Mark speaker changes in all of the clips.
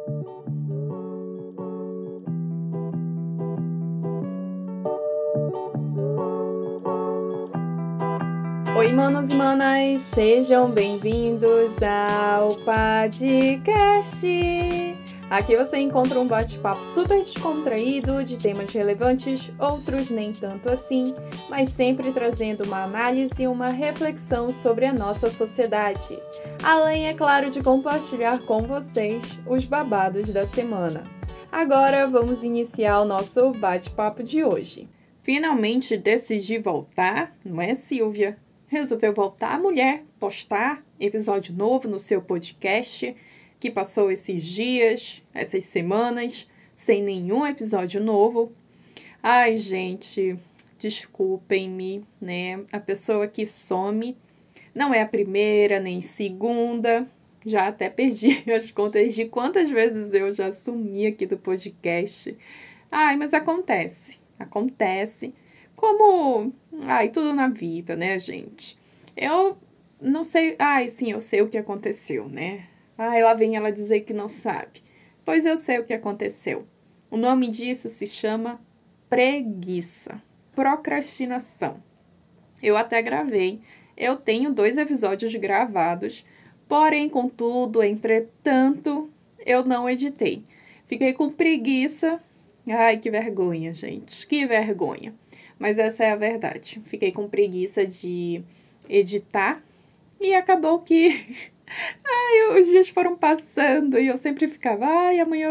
Speaker 1: Oi, manos e manas, sejam bem-vindos ao podcast. Aqui você encontra um bate-papo super descontraído de temas relevantes, outros nem tanto assim, mas sempre trazendo uma análise e uma reflexão sobre a nossa sociedade. Além, é claro, de compartilhar com vocês os babados da semana. Agora vamos iniciar o nosso bate-papo de hoje. Finalmente decidi voltar, não é, Silvia? Resolveu voltar a mulher, postar episódio novo no seu podcast, que passou esses dias, essas semanas, sem nenhum episódio novo. Ai, gente, desculpem-me, né? A pessoa que some não é a primeira, nem segunda. Já até perdi as contas de quantas vezes eu já sumi aqui do podcast. Ai, mas acontece. Como, tudo na vida, né, gente? Eu não sei, sim, eu sei o que aconteceu, né? Lá vem ela dizer que não sabe. Pois eu sei o que aconteceu. O nome disso se chama preguiça, procrastinação. Eu até gravei, eu tenho 2 episódios gravados, porém, contudo, entretanto, eu não editei. Fiquei com preguiça. Ai, que vergonha, gente, que vergonha. Mas essa é a verdade. Fiquei com preguiça de editar e acabou que os dias foram passando e eu sempre ficava, amanhã eu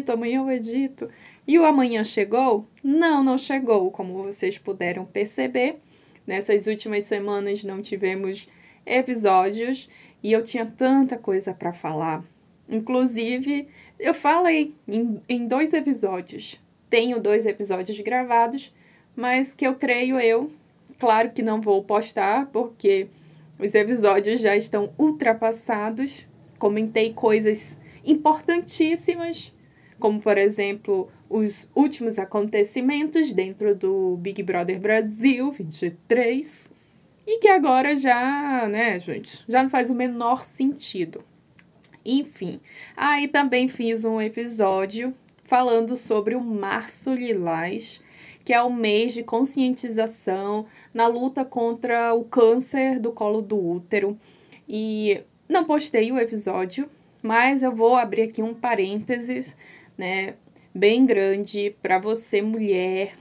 Speaker 1: edito. E o amanhã chegou? Não chegou, como vocês puderam perceber. Nessas últimas semanas não tivemos episódios e eu tinha tanta coisa para falar. Inclusive, eu falei em 2 episódios. Tenho 2 episódios gravados, mas que eu creio claro que não vou postar, porque os episódios já estão ultrapassados. Comentei coisas importantíssimas, como, por exemplo, os últimos acontecimentos dentro do Big Brother Brasil 23, e que agora já, né, gente, já não faz o menor sentido. Enfim, aí também fiz um episódio falando sobre o Março Lilás, que é o mês de conscientização na luta contra o câncer do colo do útero. E não postei o episódio, mas eu vou abrir aqui um parênteses, né, bem grande para você, mulher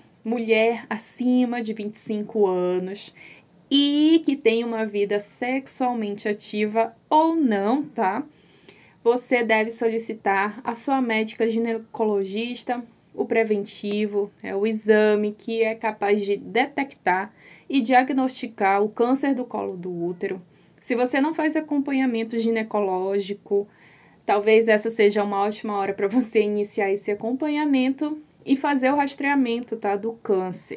Speaker 1: acima de 25 anos e que tem uma vida sexualmente ativa ou não, tá? Você deve solicitar a sua médica ginecologista o preventivo, o exame que é capaz de detectar e diagnosticar o câncer do colo do útero. Se você não faz acompanhamento ginecológico, talvez essa seja uma ótima hora para você iniciar esse acompanhamento e fazer o rastreamento, tá, do câncer.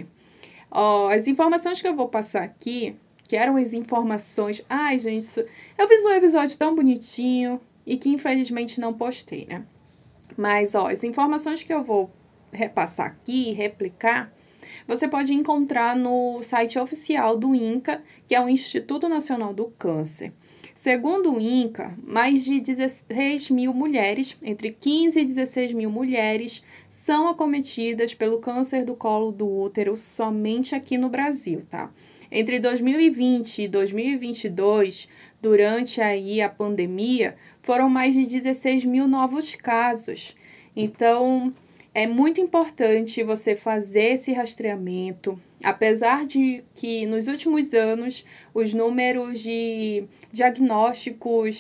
Speaker 1: As informações que eu vou passar aqui, que eram as informações... gente, eu fiz um episódio tão bonitinho e que infelizmente não postei, né? Mas, as informações que eu vou repassar aqui, replicar, você pode encontrar no site oficial do INCA, que é o Instituto Nacional do Câncer. Segundo o INCA, mais de 16 mil mulheres, entre 15 e 16 mil mulheres, são acometidas pelo câncer do colo do útero somente aqui no Brasil, tá? Entre 2020 e 2022, durante aí a pandemia, foram mais de 16 mil novos casos. Então, é muito importante você fazer esse rastreamento, apesar de que nos últimos anos os números de diagnósticos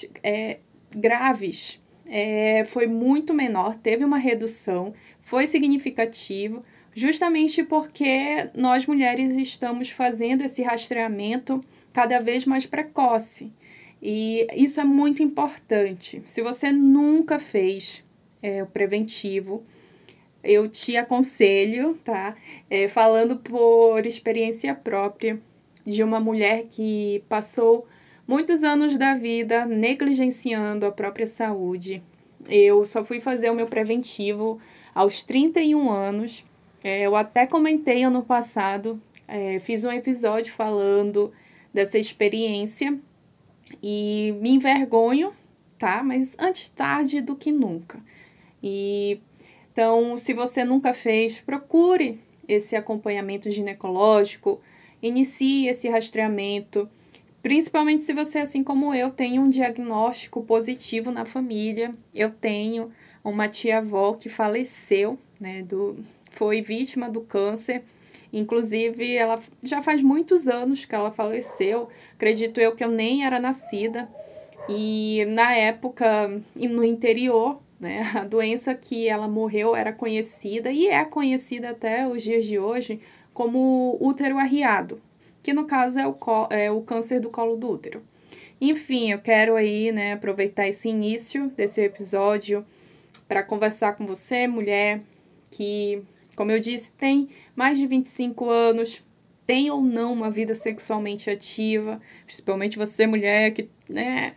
Speaker 1: graves foi muito menor, teve uma redução, foi significativo, justamente porque nós mulheres estamos fazendo esse rastreamento cada vez mais precoce. E isso é muito importante. Se você nunca fez o preventivo, eu te aconselho, tá? Falando por experiência própria de uma mulher que passou muitos anos da vida negligenciando a própria saúde. Eu só fui fazer o meu preventivo aos 31 anos. Eu até comentei ano passado, fiz um episódio falando dessa experiência e me envergonho, tá? Mas antes tarde do que nunca. Então, se você nunca fez, procure esse acompanhamento ginecológico, inicie esse rastreamento, principalmente se você, assim como eu, tem um diagnóstico positivo na família. Eu tenho uma tia-avó que faleceu, né, foi vítima do câncer. Inclusive, ela já faz muitos anos que ela faleceu. Acredito eu que eu nem era nascida. E na época, no interior, né, a doença que ela morreu era conhecida e é conhecida até os dias de hoje como útero arriado, que no caso é o câncer do colo do útero. Enfim, eu quero aí, né, aproveitar esse início desse episódio para conversar com você, mulher, que, como eu disse, tem mais de 25 anos, tem ou não uma vida sexualmente ativa, principalmente você, mulher, que, né,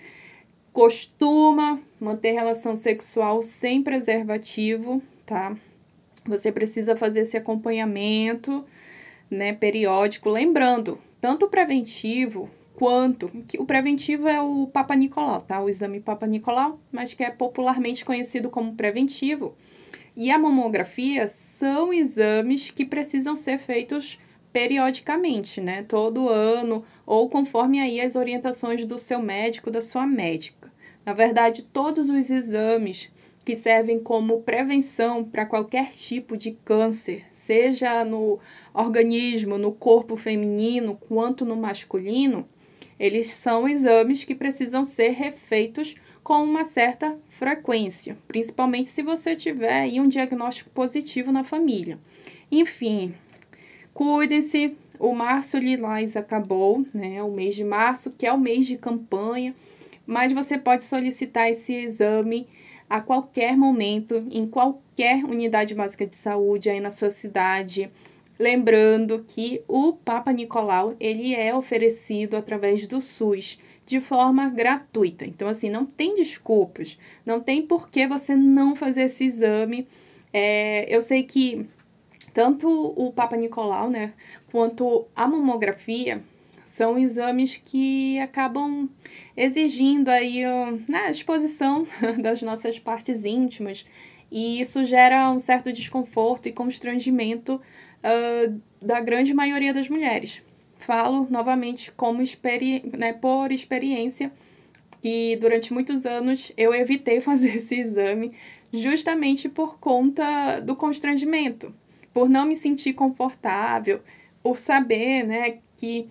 Speaker 1: costuma manter relação sexual sem preservativo, tá? Você precisa fazer esse acompanhamento, né, periódico, lembrando, tanto o preventivo quanto que o preventivo é o Papa Nicolau, tá? O exame Papa Nicolau, mas que é popularmente conhecido como preventivo. E a mamografia são exames que precisam ser feitos periodicamente, né? Todo ano ou conforme aí as orientações do seu médico, da sua médica. Na verdade, todos os exames que servem como prevenção para qualquer tipo de câncer, seja no organismo, no corpo feminino, quanto no masculino, eles são exames que precisam ser refeitos com uma certa frequência, principalmente se você tiver aí um diagnóstico positivo na família. Enfim, cuidem-se, o Março Lilás acabou, né? O mês de março, que é o mês de campanha, mas você pode solicitar esse exame a qualquer momento, em qualquer unidade básica de saúde aí na sua cidade. Lembrando que o Papa Nicolau, ele é oferecido através do SUS, de forma gratuita. Então, assim, não tem desculpas, não tem por que você não fazer esse exame. Eu sei que tanto o Papa Nicolau, né, quanto a mamografia são exames que acabam exigindo aí né, a exposição das nossas partes íntimas, e isso gera um certo desconforto e constrangimento da grande maioria das mulheres. Falo novamente como né, por experiência, que durante muitos anos eu evitei fazer esse exame justamente por conta do constrangimento, por não me sentir confortável, por saber, né, que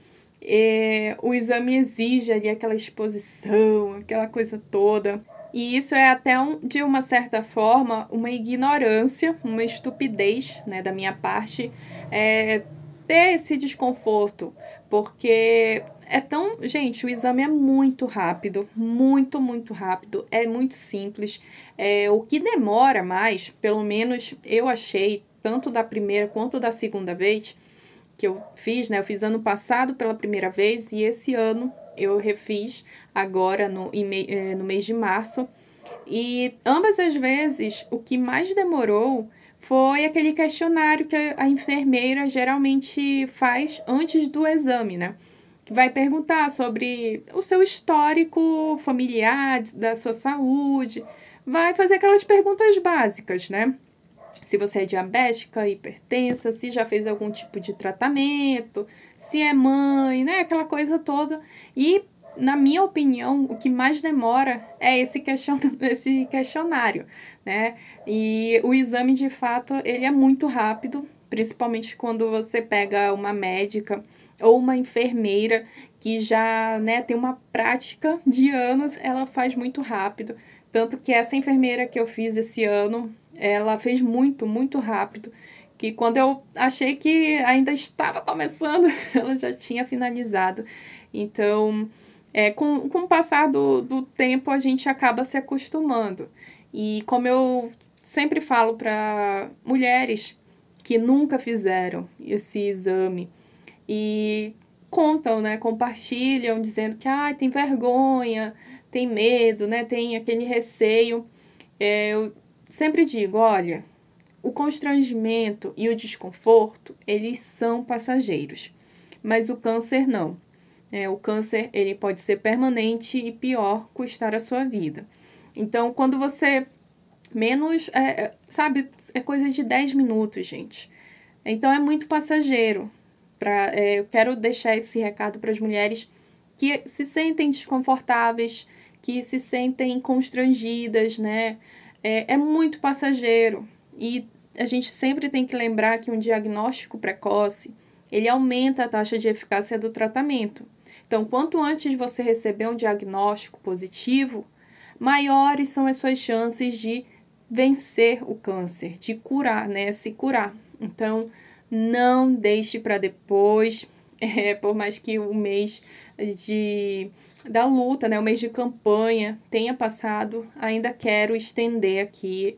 Speaker 1: o exame exige ali aquela exposição, aquela coisa toda. E isso é até, de uma certa forma, uma ignorância, uma estupidez, né, da minha parte, ter esse desconforto, porque é tão... Gente, o exame é muito rápido, muito, muito rápido, é muito simples. O que demora mais, pelo menos eu achei, tanto da primeira quanto da segunda vez que eu fiz, né? Eu fiz ano passado pela primeira vez e esse ano eu refiz agora no mês de março. E ambas as vezes, o que mais demorou foi aquele questionário que a enfermeira geralmente faz antes do exame, né? Que vai perguntar sobre o seu histórico familiar, da sua saúde, vai fazer aquelas perguntas básicas, né? Se você é diabética, hipertensa, se já fez algum tipo de tratamento, se é mãe, né? Aquela coisa toda. E, na minha opinião, o que mais demora é esse questionário, né? E o exame, de fato, ele é muito rápido, principalmente quando você pega uma médica ou uma enfermeira que já, né, tem uma prática de anos, ela faz muito rápido. Tanto que essa enfermeira que eu fiz esse ano, ela fez muito, muito rápido, que quando eu achei que ainda estava começando, ela já tinha finalizado. Então, com o passar do tempo, a gente acaba se acostumando. E como eu sempre falo para mulheres que nunca fizeram esse exame e contam, né, compartilham, dizendo que tem vergonha, tem medo, né, tem aquele receio, eu sempre digo, olha, o constrangimento e o desconforto, eles são passageiros, mas o câncer não. O câncer, ele pode ser permanente e pior, custar a sua vida. Então, quando você Menos, sabe, é coisa de 10 minutos, gente. Então é muito passageiro. Eu quero deixar esse recado para as mulheres que se sentem desconfortáveis, que se sentem constrangidas, né? É muito passageiro. E a gente sempre tem que lembrar que um diagnóstico precoce, ele aumenta a taxa de eficácia do tratamento. Então, quanto antes você receber um diagnóstico positivo, maiores são as suas chances de vencer o câncer, de curar, né? Se curar. Então, não deixe para depois, por mais que o mês da luta, né, o mês de campanha tenha passado, ainda quero estender aqui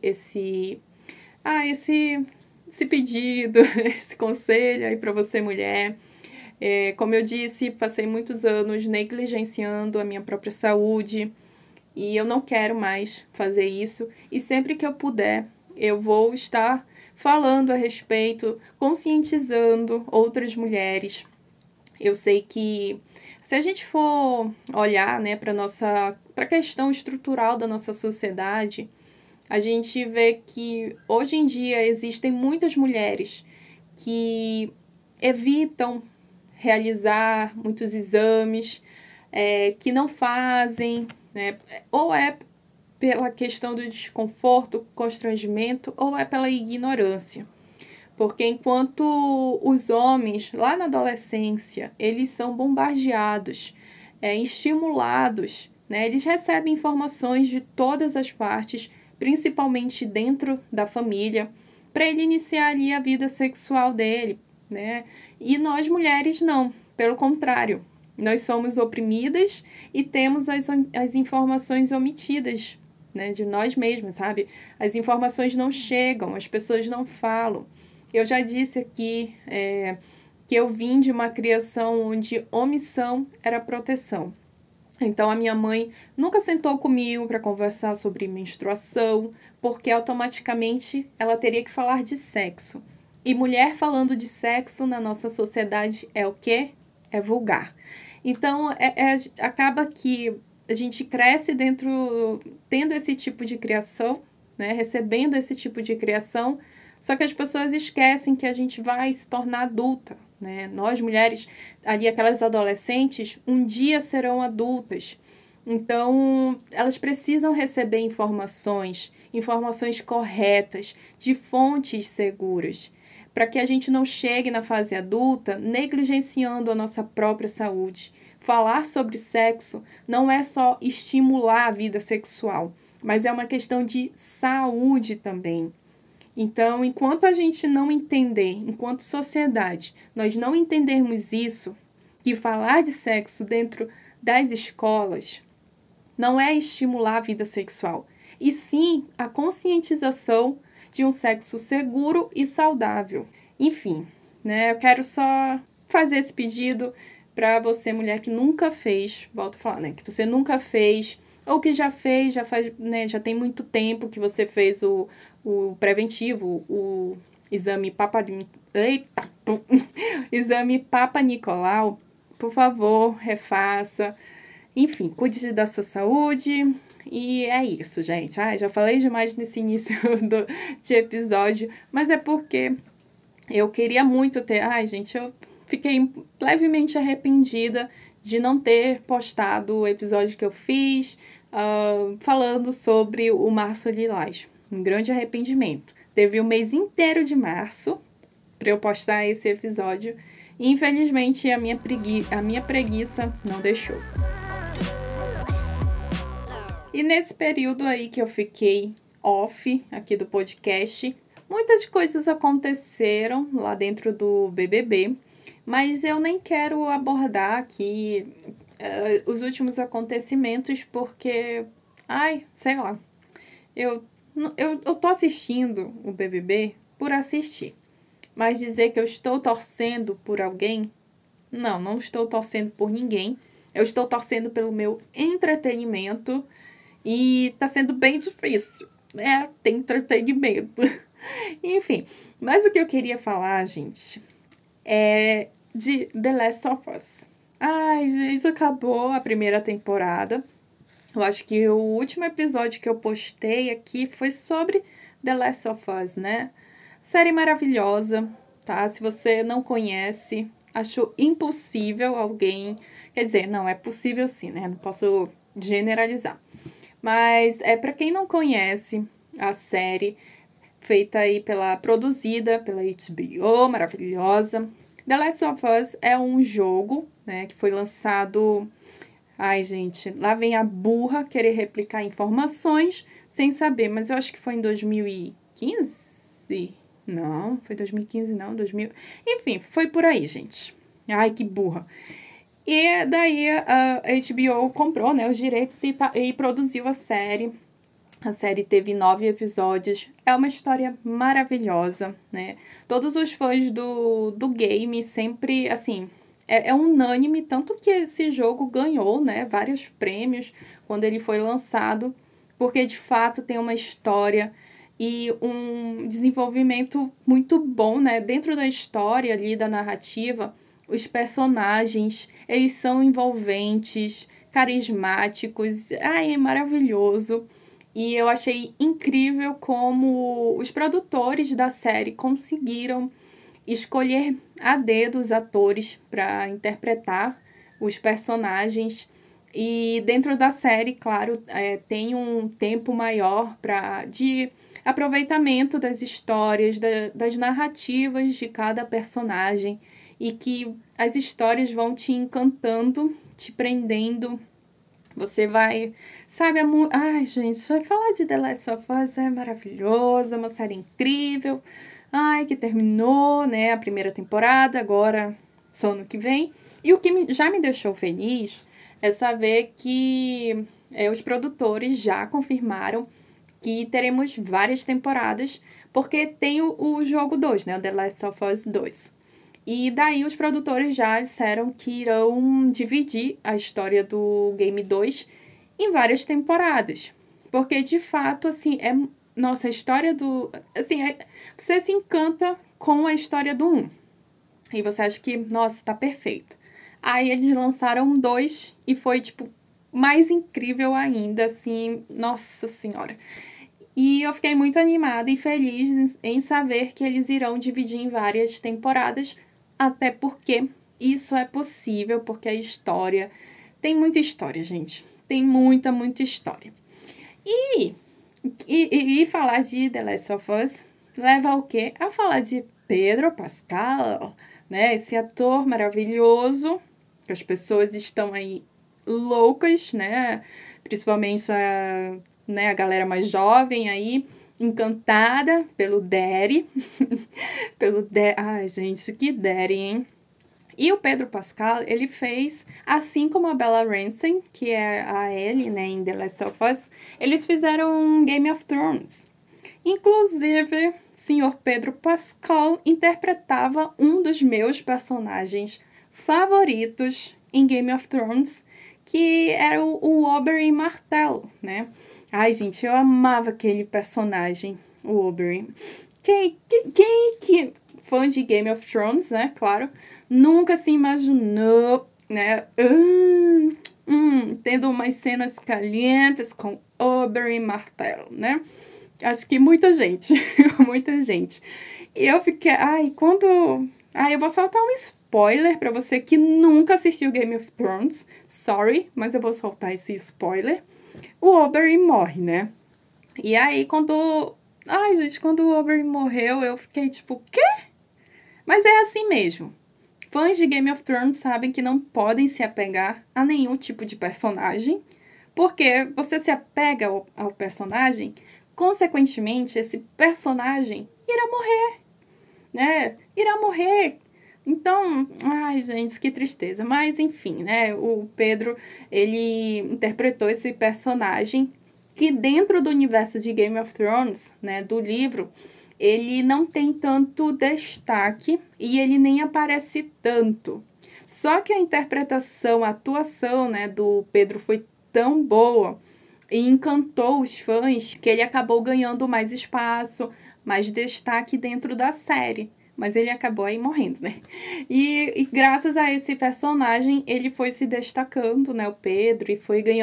Speaker 1: esse pedido, esse conselho aí para você, mulher. Como eu disse, passei muitos anos negligenciando a minha própria saúde e eu não quero mais fazer isso. E sempre que eu puder, eu vou estar falando a respeito, conscientizando outras mulheres. Eu sei que se a gente for olhar, né, para a questão estrutural da nossa sociedade, a gente vê que hoje em dia existem muitas mulheres que evitam realizar muitos exames, que não fazem, né? Ou é pela questão do desconforto, constrangimento, ou é pela ignorância. Porque enquanto os homens, lá na adolescência, eles são bombardeados, estimulados, né? Eles recebem informações de todas as partes, principalmente dentro da família, para ele iniciar ali a vida sexual dele, né? E nós mulheres não, pelo contrário, nós somos oprimidas e temos as informações omitidas, né, de nós mesmas, sabe? As informações não chegam, as pessoas não falam. Eu já disse aqui que eu vim de uma criação onde omissão era proteção. Então, a minha mãe nunca sentou comigo para conversar sobre menstruação, porque automaticamente ela teria que falar de sexo. E mulher falando de sexo na nossa sociedade é o quê? É vulgar. Então, acaba que a gente cresce tendo esse tipo de criação, né? Recebendo esse tipo de criação, só que as pessoas esquecem que a gente vai se tornar adulta, né? Nós, mulheres, ali aquelas adolescentes, um dia serão adultas. Então, elas precisam receber informações corretas, de fontes seguras, para que a gente não chegue na fase adulta negligenciando a nossa própria saúde. Falar sobre sexo não é só estimular a vida sexual, mas é uma questão de saúde também. Então, enquanto a gente não entender, enquanto sociedade, nós não entendermos isso, que falar de sexo dentro das escolas não é estimular a vida sexual, e sim a conscientização de um sexo seguro e saudável. Enfim, né, eu quero só fazer esse pedido para você, mulher que nunca fez, volto a falar, né, que você nunca fez, ou que já fez, já faz, né, já tem muito tempo que você fez o preventivo, o exame exame Papa Nicolau, por favor, refaça. Enfim, cuide da sua saúde. E é isso, gente. Já falei demais nesse início de episódio, mas é porque eu queria muito ter. Gente, eu fiquei levemente arrependida de não ter postado o episódio que eu fiz falando sobre o Março Lilás. Um grande arrependimento. Teve o mês inteiro de março para eu postar esse episódio. E, infelizmente, a minha preguiça não deixou. E nesse período aí que eu fiquei off aqui do podcast, muitas coisas aconteceram lá dentro do BBB, mas eu nem quero abordar aqui os últimos acontecimentos porque, sei lá, eu tô assistindo o BBB por assistir, mas dizer que eu estou torcendo por alguém, não estou torcendo por ninguém, eu estou torcendo pelo meu entretenimento. E tá sendo bem difícil, né? Tem entretenimento. Enfim, mas o que eu queria falar, gente, é de The Last of Us. Gente, acabou a primeira temporada. Eu acho que o último episódio que eu postei aqui foi sobre The Last of Us, né? Série maravilhosa, tá? Se você não conhece, acho impossível alguém... Quer dizer, não, é possível sim, né? Não posso generalizar. Mas é para quem não conhece a série, feita aí produzida pela HBO, maravilhosa. The Last of Us é um jogo, né, que foi lançado... Ai, gente, lá vem a burra querer replicar informações sem saber, mas eu acho que foi em 2015? Não, foi 2015 não, 2000... Enfim, foi por aí, gente. Ai, que burra. E daí a HBO comprou, né, os direitos e produziu a série. A série teve 9 episódios. É uma história maravilhosa, né? Todos os fãs do game sempre, assim, é unânime, tanto que esse jogo ganhou, né, vários prêmios quando ele foi lançado, porque de fato tem uma história e um desenvolvimento muito bom, né? Dentro da história ali, da narrativa, os personagens, eles são envolventes, carismáticos. Ai, é maravilhoso. E eu achei incrível como os produtores da série conseguiram escolher a dedo os atores para interpretar os personagens. E dentro da série, claro, tem um tempo maior de aproveitamento das histórias, das narrativas de cada personagem, e que as histórias vão te encantando, te prendendo. Você vai, sabe, ai, gente, só falar de The Last of Us é maravilhoso, é uma série incrível. Ai, que terminou, né, a primeira temporada, agora só ano que vem. E o que já me deixou feliz é saber que os produtores já confirmaram que teremos várias temporadas, porque tem o jogo 2, né, o The Last of Us 2. E daí os produtores já disseram que irão dividir a história do Game 2 em várias temporadas. Porque, de fato, assim, nossa, a história do... Assim, você se encanta com a história do 1. E você acha que, nossa, tá perfeito. Aí eles lançaram 2 e foi, tipo, mais incrível ainda, assim, nossa senhora. E eu fiquei muito animada e feliz em saber que eles irão dividir em várias temporadas, até porque isso é possível, porque a história... Tem muita história, gente. Tem muita, muita história. E falar de The Last of Us leva ao quê? A falar de Pedro Pascal, né? Esse ator maravilhoso, que as pessoas estão aí loucas, né? Principalmente a galera mais jovem aí, encantada pelo Daddy. Ai, gente, que Daddy, hein? E o Pedro Pascal, ele fez, assim como a Bella Ramsey, que é a Ellie, né, em The Last of Us, eles fizeram um Game of Thrones. Inclusive, senhor Pedro Pascal interpretava um dos meus personagens favoritos em Game of Thrones, que era o Oberyn Martell, né? Ai, gente, eu amava aquele personagem, o Oberyn. Quem que fã de Game of Thrones, né? Claro, nunca se imaginou, né? Tendo umas cenas calientes com Oberyn Martell, né? Acho que muita gente, muita gente. E eu fiquei, eu vou soltar um spoiler pra você que nunca assistiu Game of Thrones. Sorry, mas eu vou soltar esse spoiler. O Oberyn morre, né? E aí, quando o Oberyn morreu, eu fiquei tipo, quê? Mas é assim mesmo. Fãs de Game of Thrones sabem que não podem se apegar a nenhum tipo de personagem, porque você se apega ao personagem, consequentemente, esse personagem irá morrer, né? Irá morrer. Então, ai, gente, que tristeza. Mas, enfim, né? O Pedro, ele interpretou esse personagem que dentro do universo de Game of Thrones, né, do livro, ele não tem tanto destaque e ele nem aparece tanto. Só que a interpretação, a atuação, né, do Pedro foi tão boa e encantou os fãs que ele acabou ganhando mais espaço, mais destaque dentro da série. Mas ele acabou aí morrendo, né? E graças a esse personagem, ele foi se destacando, né, o Pedro, e foi ganhando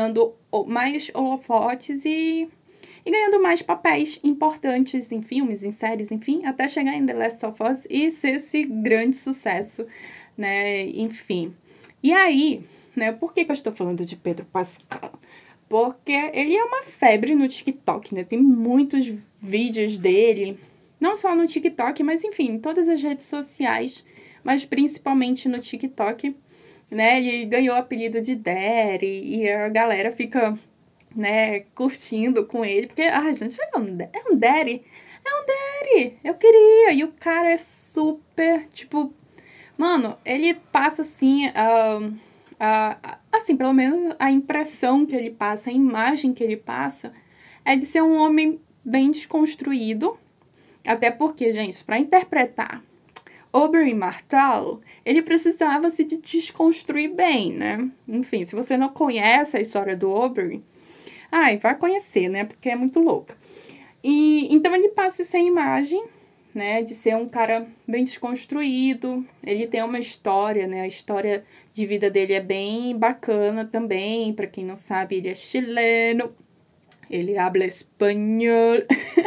Speaker 1: mais holofotes e ganhando mais papéis importantes em filmes, em séries, enfim, até chegar em The Last of Us e ser esse grande sucesso, né? Enfim. E aí, né, por que eu estou falando de Pedro Pascal? Porque ele é uma febre no TikTok, né? Tem muitos vídeos dele, não só no TikTok, mas enfim, em todas as redes sociais, mas principalmente no TikTok, né? Ele ganhou o apelido de Daddy e a galera fica, né, curtindo com ele, porque, gente, é um daddy, eu queria, e o cara é super, tipo, mano, ele passa, assim, assim, pelo menos a impressão que ele passa, a imagem que ele passa, é de ser um homem bem desconstruído, até porque, gente, para interpretar Oberyn Martell, ele precisava se desconstruir bem, né? Enfim, se você não conhece a história do Oberyn, vai conhecer, né? Porque é muito louca. E então ele passa essa imagem, né, de ser um cara bem desconstruído. Ele tem uma história, né? A história de vida dele é bem bacana também. Para quem não sabe, ele é chileno. Ele habla espanhol.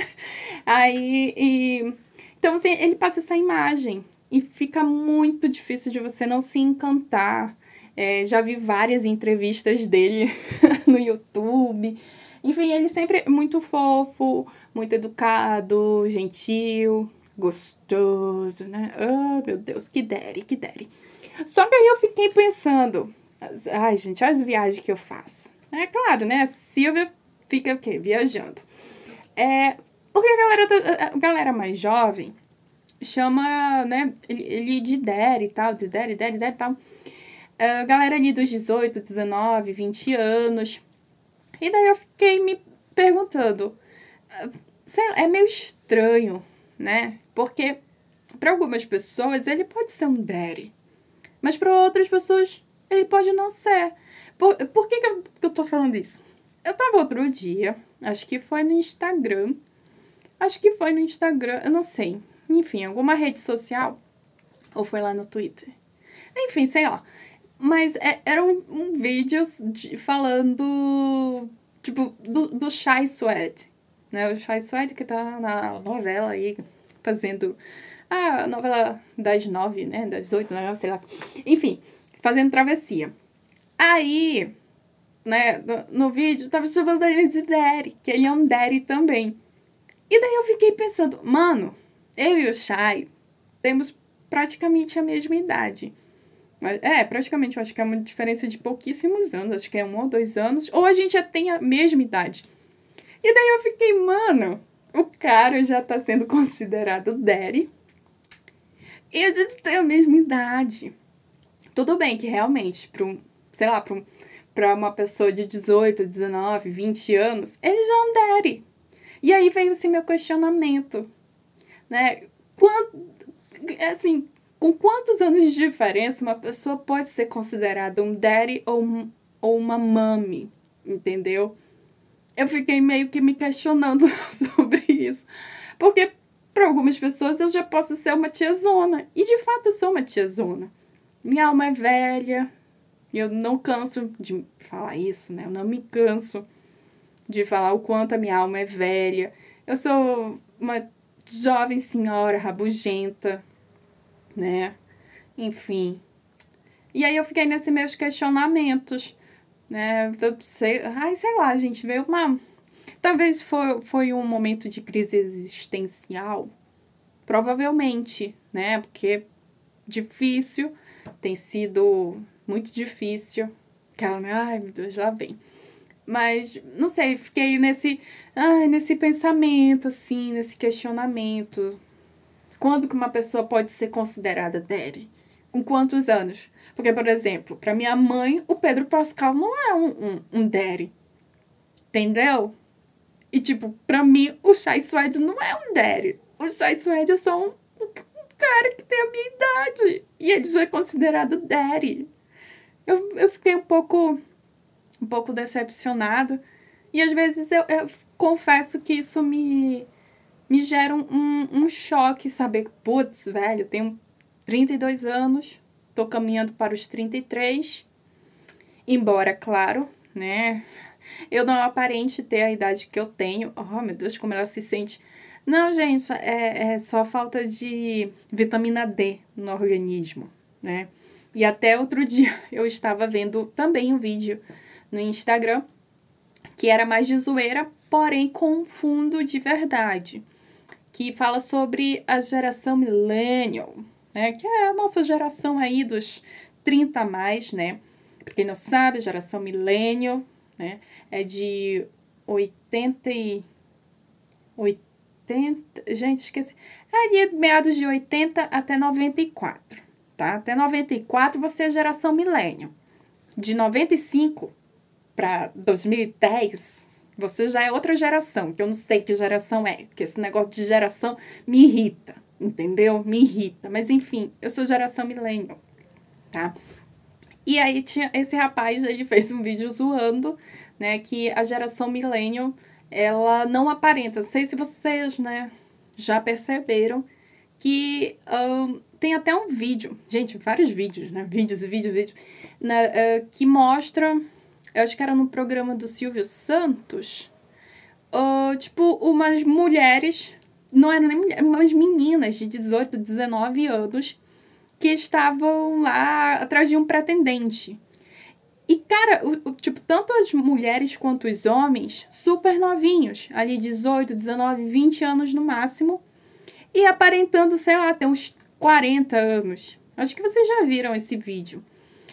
Speaker 1: Então, assim, ele passa essa imagem e fica muito difícil de você não se encantar. Já vi várias entrevistas dele no YouTube. Enfim, ele sempre é muito fofo, muito educado, gentil, gostoso, né? Oh, meu Deus, que daddy, que daddy. Só que aí eu fiquei pensando, gente, as viagens que eu faço. É claro, né? A Silvia fica o quê? Viajando. Porque a galera mais jovem chama, né, ele de daddy e tal, de daddy e tal. A galera ali dos 18, 19, 20 anos. E daí eu fiquei me perguntando, sei lá, é meio estranho, né? Porque para algumas pessoas ele pode ser um daddy, mas para outras pessoas ele pode não ser. Por que eu tô falando isso? Eu tava outro dia, acho que foi no Instagram, eu não sei. Enfim, alguma rede social, ou foi lá no Twitter. Enfim, sei lá. Mas era um vídeo falando, tipo, do Chai Suede, né? O Chai Suede que tá na novela aí, fazendo a novela das 9, né? Das 8, né? Sei lá. Enfim, fazendo travessia. Aí, né, no vídeo, tava chamando ele de Daddy, que ele é um Daddy também. E daí eu fiquei pensando, mano, eu e o Chai temos praticamente a mesma idade. Praticamente, eu acho que é uma diferença de pouquíssimos anos, acho que é 1 ou 2 anos, ou a gente já tem a mesma idade. E daí eu fiquei, mano, o cara já tá sendo considerado daddy, e a gente tem a mesma idade. Tudo bem que realmente, pra uma pessoa de 18, 19, 20 anos, ele já é um daddy. E aí veio assim meu questionamento, né? Com quantos anos de diferença uma pessoa pode ser considerada um daddy ou uma mommy, entendeu? Eu fiquei meio que me questionando sobre isso. Porque para algumas pessoas eu já posso ser uma tiazona. E de fato eu sou uma tiazona. Minha alma é velha. E eu não canso de falar isso, né? Eu não me canso de falar o quanto a minha alma é velha. Eu sou uma jovem senhora rabugenta, né? Enfim. E aí eu fiquei nesses meus questionamentos, né? Sei lá, gente, veio uma... Talvez foi um momento de crise existencial. Provavelmente, né? Porque difícil, tem sido muito difícil. Ai, meu Deus, lá vem. Mas, não sei, fiquei nesse pensamento, assim, nesse questionamento. Quando que uma pessoa pode ser considerada daddy? Com quantos anos? Porque, por exemplo, para minha mãe, o Pedro Pascal não é um daddy. Entendeu? E, tipo, pra mim, o Chai Suede não é um daddy. O Chai Suede é só um cara que tem a minha idade. E ele já é considerado daddy. Eu fiquei um pouco decepcionada. E às vezes eu confesso que isso me gera um choque, saber que, putz, velho, eu tenho 32 anos, tô caminhando para os 33, embora, claro, né, eu não aparente ter a idade que eu tenho. Oh, meu Deus, como ela se sente. Não, gente, é só falta de vitamina D no organismo, né? E até outro dia eu estava vendo também um vídeo no Instagram que era mais de zoeira, porém com um fundo de verdade, que fala sobre a geração millennial, né? Que é a nossa geração aí dos 30 a mais, né? Pra quem não sabe, a geração millennial, né? É de 80, gente, esqueci. É de meados de 80 até 94, tá? Até 94 você é geração millennial. De 95 para 2010, você já é outra geração, que eu não sei que geração é, porque esse negócio de geração me irrita, entendeu? Me irrita. Mas enfim, eu sou geração millennial, tá? E aí tinha esse rapaz, ele fez um vídeo zoando, né, que a geração millennial, ela não aparenta. Não sei se vocês, né, já perceberam que tem até um vídeo, gente, vários vídeos, né, vídeos, né, que mostra, eu acho que era no programa do Silvio Santos, tipo, umas mulheres, não eram nem mulheres, umas meninas de 18, 19 anos, que estavam lá atrás de um pretendente. E, cara, tipo, tanto as mulheres quanto os homens, super novinhos, ali 18, 19, 20 anos no máximo, e aparentando, sei lá, até uns 40 anos. Acho que vocês já viram esse vídeo.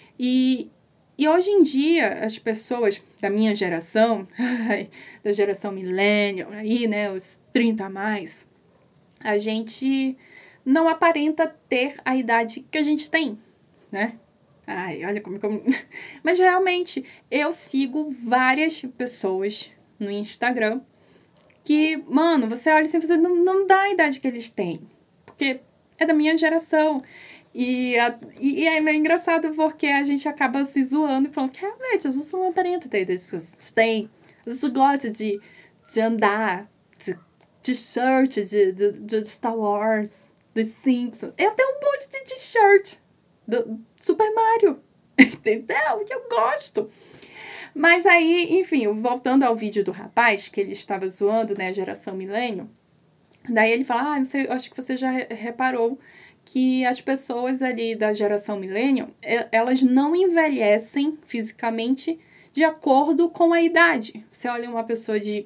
Speaker 1: E hoje em dia, as pessoas da minha geração, da geração millennial, aí, né, os 30 a mais, a gente não aparenta ter a idade que a gente tem, né? Ai, olha como... Mas realmente, eu sigo várias pessoas no Instagram que, mano, você olha assim, você não dá a idade que eles têm. Porque é da minha geração. E é meio engraçado porque a gente acaba se zoando e falando que realmente, a gente não aparenta ter idade que vocês têm. A gente gosta de andar de t-shirt de Star Wars, dos Simpsons. Eu tenho um monte de t-shirt do Super Mario, entendeu? Eu gosto. Mas aí, enfim, voltando ao vídeo do rapaz, que ele estava zoando, né, a geração millennial, daí ele fala, eu acho que você já reparou que as pessoas ali da geração millennial, elas não envelhecem fisicamente de acordo com a idade. Você olha uma pessoa de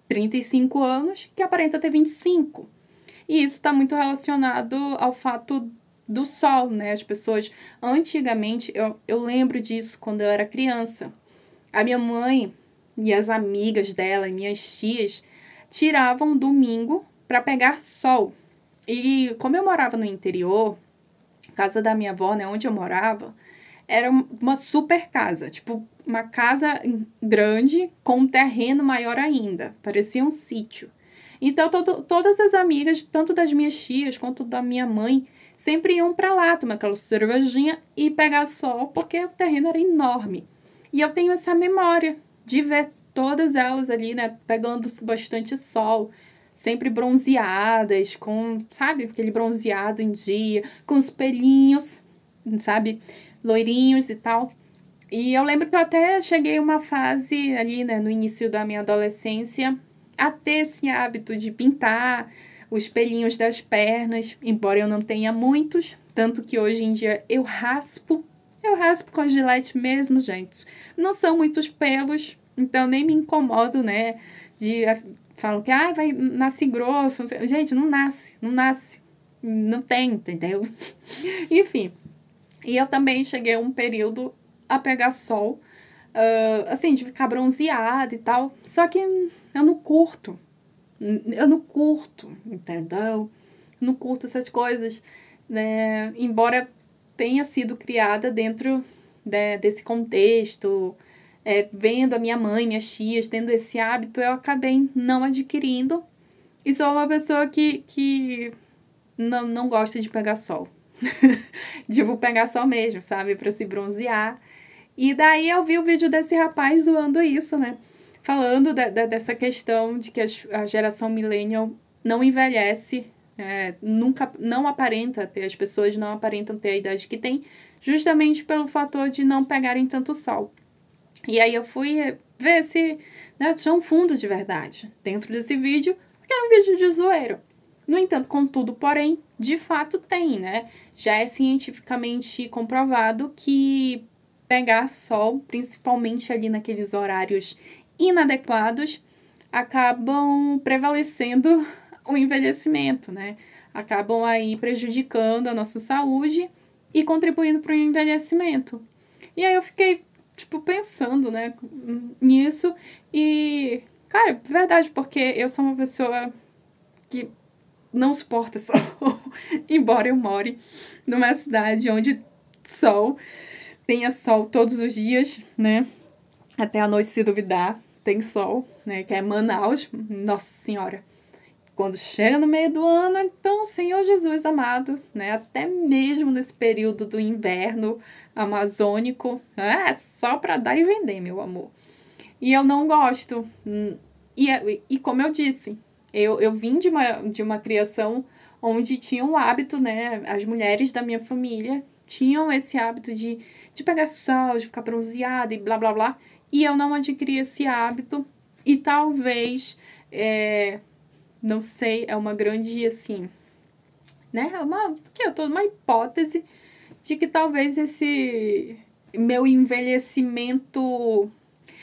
Speaker 1: 35 anos que aparenta ter 25. E isso está muito relacionado ao fato do sol, né? As pessoas, antigamente, eu lembro disso quando eu era criança. A minha mãe e as amigas dela e minhas tias tiravam domingo para pegar sol. E como eu morava no interior, a casa da minha avó, né, onde eu morava, era uma super casa, tipo uma casa grande com um terreno maior ainda, parecia um sítio. Então todas as amigas, tanto das minhas tias quanto da minha mãe, sempre iam para lá tomar aquela cervejinha e pegar sol, porque o terreno era enorme. E eu tenho essa memória de ver todas elas ali, né, pegando bastante sol, sempre bronzeadas, com, sabe, aquele bronzeado em dia, com os pelinhos, sabe, loirinhos e tal. E eu lembro que eu até cheguei uma fase ali, né, no início da minha adolescência, a ter esse hábito de pintar os pelinhos das pernas, embora eu não tenha muitos, tanto que hoje em dia eu raspo com a Gillette mesmo, gente. Não são muitos pelos, então nem me incomodo, né, falam que nasce grosso. Gente, não nasce. Não tem, entendeu? Enfim. E eu também cheguei a um período a pegar sol, assim, de ficar bronzeada e tal. Só que eu não curto. Eu não curto, entendeu? Não curto essas coisas, né? Embora tenha sido criada dentro desse contexto, vendo a minha mãe, minhas tias tendo esse hábito, eu acabei não adquirindo. E sou uma pessoa que não gosta de pegar sol. Tipo, pegar sol mesmo, sabe? Pra se bronzear. E daí eu vi o vídeo desse rapaz zoando isso, né? Falando dessa questão de que a geração millennial não envelhece, nunca, não aparenta ter, as pessoas não aparentam ter a idade que tem, justamente pelo fator de não pegarem tanto sol. E aí eu fui ver se, né, tinha um fundo de verdade dentro desse vídeo, porque era um vídeo de zoeira. No entanto, contudo, porém, de fato tem, né? Já é cientificamente comprovado que pegar sol, principalmente ali naqueles horários inadequados, acabam prevalecendo o envelhecimento, né? Acabam aí prejudicando a nossa saúde e contribuindo para o envelhecimento. E aí eu fiquei, tipo, pensando, né, nisso e, cara, verdade, porque eu sou uma pessoa que não suporta sol, embora eu more numa cidade onde tenha sol todos os dias, né? Até a noite, se duvidar, tem sol, né? Que é Manaus, nossa senhora. Quando chega no meio do ano, então, Senhor Jesus amado, né? Até mesmo nesse período do inverno amazônico, é só para dar e vender, meu amor. E eu não gosto. E como eu disse, eu vim de uma criação onde tinha o hábito, né? As mulheres da minha família tinham esse hábito de pegar sol, de ficar bronzeada e blá blá blá. E eu não adquiri esse hábito. E talvez, não sei, é uma grande, assim, né? Uma hipótese de que talvez esse meu envelhecimento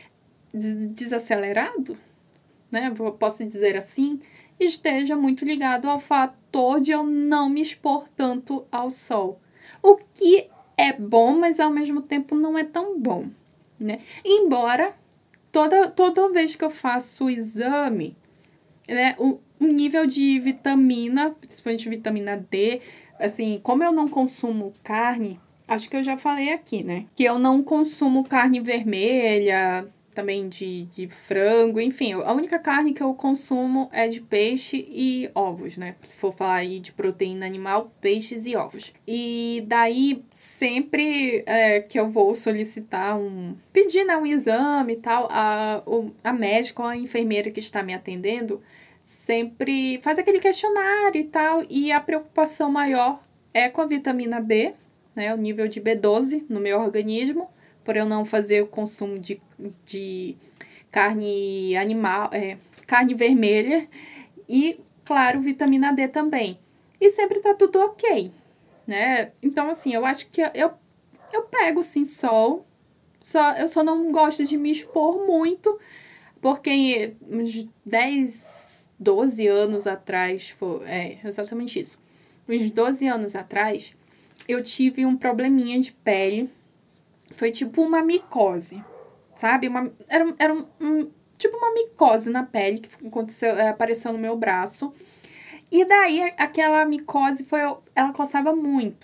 Speaker 1: desacelerado, né, posso dizer assim, esteja muito ligado ao fator de eu não me expor tanto ao sol. O que é bom, mas ao mesmo tempo não é tão bom, né? Embora toda vez que eu faço o exame, né, o nível de vitamina, principalmente vitamina D, assim, como eu não consumo carne, acho que eu já falei aqui, né, que eu não consumo carne vermelha, também de frango, enfim, a única carne que eu consumo é de peixe e ovos, né? Se for falar aí de proteína animal, peixes e ovos. E daí, sempre que eu vou solicitar pedir, né, um exame e tal, a médica ou a enfermeira que está me atendendo sempre faz aquele questionário e tal, e a preocupação maior é com a vitamina B, né, o nível de B12 no meu organismo, por eu não fazer o consumo de carne animal, carne vermelha e, claro, vitamina D também. E sempre tá tudo ok, né? Então, assim, eu acho que eu pego, sim, sol, eu só não gosto de me expor muito, porque uns 10, 12 anos atrás, exatamente isso, uns 12 anos atrás, eu tive um probleminha de pele. Foi tipo uma micose, sabe? Era tipo uma micose na pele que apareceu no meu braço. E daí aquela micose ela coçava muito.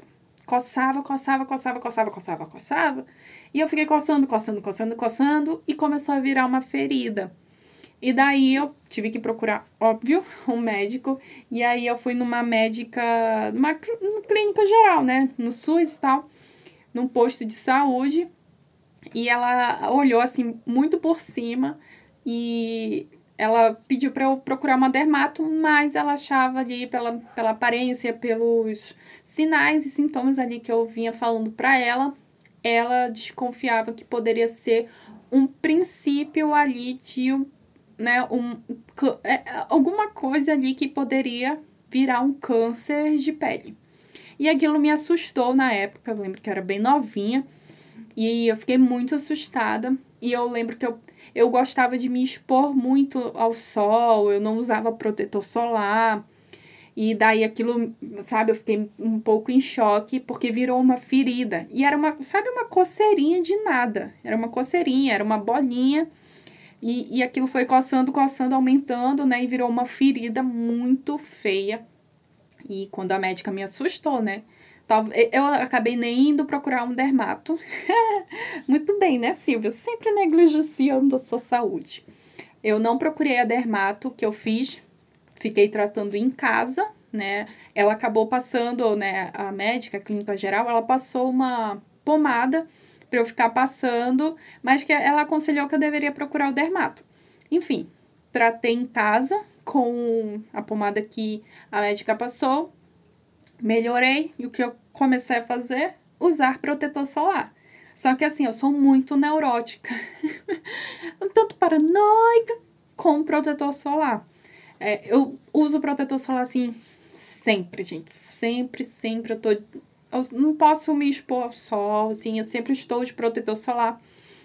Speaker 1: Coçava. E eu fiquei coçando e começou a virar uma ferida. E daí eu tive que procurar, óbvio, um médico. E aí eu fui numa médica, numa clínica geral, né? No SUS e tal, num posto de saúde. E ela olhou assim muito por cima e ela pediu para eu procurar uma dermato, mas ela achava ali pela aparência, pelos sinais e sintomas ali que eu vinha falando para ela desconfiava que poderia ser um princípio ali de, né, alguma coisa ali que poderia virar um câncer de pele. E aquilo me assustou na época, eu lembro que eu era bem novinha. E eu fiquei muito assustada. E eu lembro que eu gostava de me expor muito ao sol, eu não usava protetor solar. E daí aquilo, sabe, eu fiquei um pouco em choque, porque virou uma ferida. E era uma coceirinha de nada. Era uma coceirinha, era uma bolinha. E aquilo foi coçando, aumentando, né? E virou uma ferida muito feia. E quando a médica me assustou, né? Eu acabei nem indo procurar um dermato. Muito bem, né, Silvia? Sempre negligenciando a sua saúde. Eu não procurei a dermato, que eu fiquei tratando em casa, né? Ela acabou passando, né, a médica, a clínica geral, ela passou uma pomada para eu ficar passando, mas que ela aconselhou que eu deveria procurar o dermato. Enfim, tratei em casa com a pomada que a médica passou, melhorei, e o que eu comecei a fazer? Usar protetor solar. Só que assim, eu sou muito neurótica. Um tanto paranoica com protetor solar. Eu uso protetor solar assim sempre, gente. Sempre, sempre. Eu não posso me expor ao sol, assim. Eu sempre estou de protetor solar.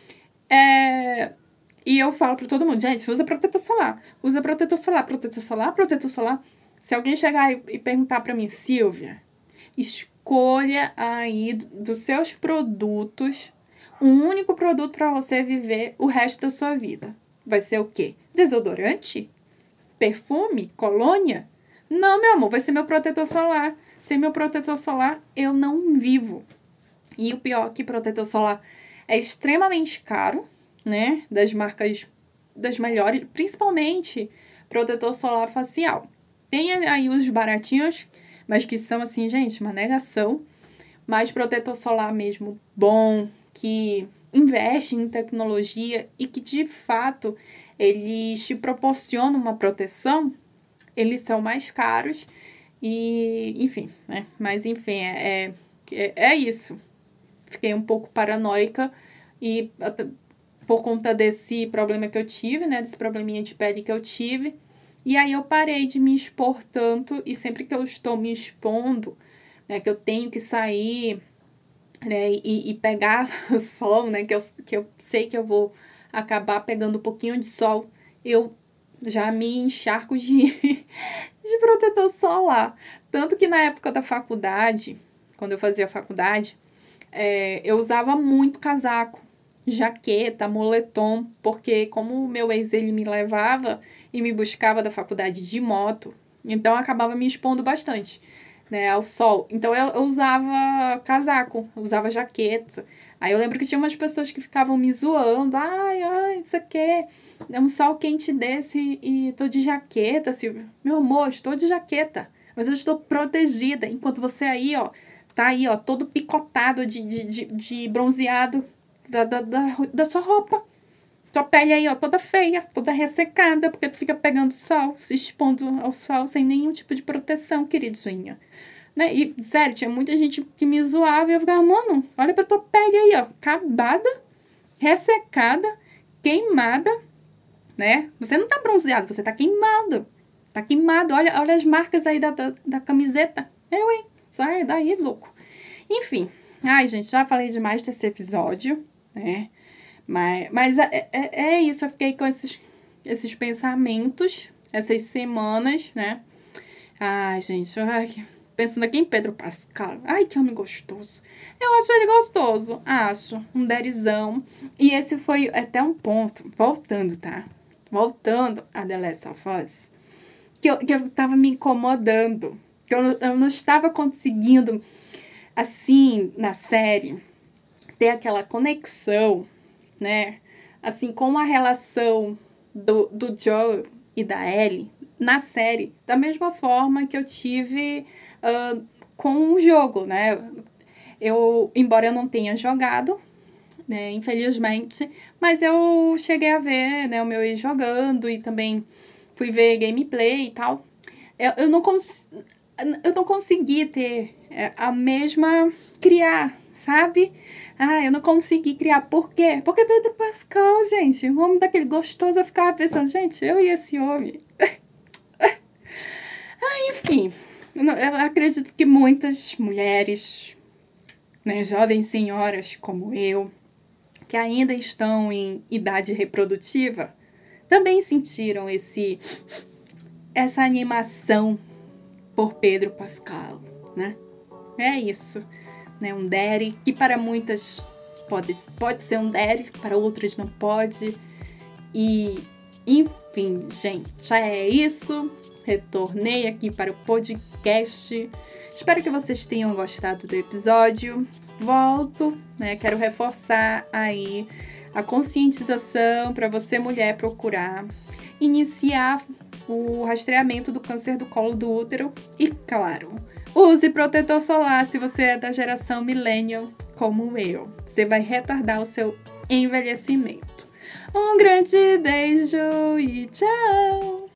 Speaker 1: E eu falo pra todo mundo, gente, usa protetor solar. Usa protetor solar, protetor solar, protetor solar. Se alguém chegar e perguntar pra mim, Silvia, escolha aí dos seus produtos um único produto pra você viver o resto da sua vida. Vai ser o quê? Desodorante? Perfume? Colônia? Não, meu amor, vai ser meu protetor solar. Sem meu protetor solar, eu não vivo. E o pior é que protetor solar é extremamente caro, né? Das marcas das melhores, principalmente protetor solar facial. Tem aí os baratinhos, mas que são assim, gente, uma negação. Mas protetor solar mesmo bom, que investe em tecnologia e que de fato eles te proporcionam uma proteção, eles são mais caros e, enfim, né? Mas enfim, é isso. Fiquei um pouco paranoica e por conta desse problema que eu tive, né? Desse probleminha de pele que eu tive. E aí eu parei de me expor tanto e sempre que eu estou me expondo, né? Que eu tenho que sair, né? E pegar o sol, né? Que eu sei que eu vou acabar pegando um pouquinho de sol, eu já me encharco de protetor solar. Tanto que na época da faculdade, quando eu fazia faculdade, eu usava muito casaco, jaqueta, moletom, porque como o meu ex ele me levava e me buscava da faculdade de moto, então eu acabava me expondo bastante, né, ao sol. Então eu usava casaco, eu usava jaqueta. Aí eu lembro que tinha umas pessoas que ficavam me zoando, ai, isso aqui é um sol quente desse e tô de jaqueta, Silvia. Meu amor, estou de jaqueta, mas eu estou protegida, enquanto você aí, ó, tá aí, ó, todo picotado de bronzeado da sua roupa. Tua pele aí, ó, toda feia, toda ressecada, porque tu fica pegando sol, se expondo ao sol sem nenhum tipo de proteção, queridinha. Né? E, sério, tinha muita gente que me zoava e eu ficava, mano, olha pra tua pele aí, ó, acabada, ressecada, queimada, né? Você não tá bronzeado, você tá queimado. Tá queimado, olha as marcas aí da camiseta. Hein? Sai daí, louco. Enfim, ai, gente, já falei demais desse episódio, né? Mas é isso, eu fiquei com esses pensamentos, essas semanas, né? Ai, gente, pensando aqui em Pedro Pascal. Ai, que homem gostoso. Eu acho ele gostoso, acho. Um derizão. E esse foi até um ponto, voltando, tá? Voltando a The Last of Us, que eu tava me incomodando, que eu não estava conseguindo, assim, na série, ter aquela conexão, né? Assim, com a relação do Joel e da Ellie na série, da mesma forma que eu tive com o jogo, né? Embora eu não tenha jogado, né, infelizmente, mas eu cheguei a ver, né, o meu ex jogando e também fui ver gameplay e tal. Eu não consegui ter a mesma criar, sabe? Eu não consegui criar. Por quê? Porque Pedro Pascal, gente, o homem daquele gostoso, eu ficava pensando, gente, eu e esse homem. Enfim, eu acredito que muitas mulheres, né, jovens senhoras como eu, que ainda estão em idade reprodutiva, também sentiram essa animação por Pedro Pascal, né? É isso, né? Um daddy que para muitas pode ser um daddy, para outras não pode. E, enfim, gente, é isso. Retornei aqui para o podcast. Espero que vocês tenham gostado do episódio. Volto, né? Quero reforçar aí a conscientização para você, mulher, procurar iniciar o rastreamento do câncer do colo do útero. E, claro, use protetor solar se você é da geração millennial como eu. Você vai retardar o seu envelhecimento. Um grande beijo e tchau!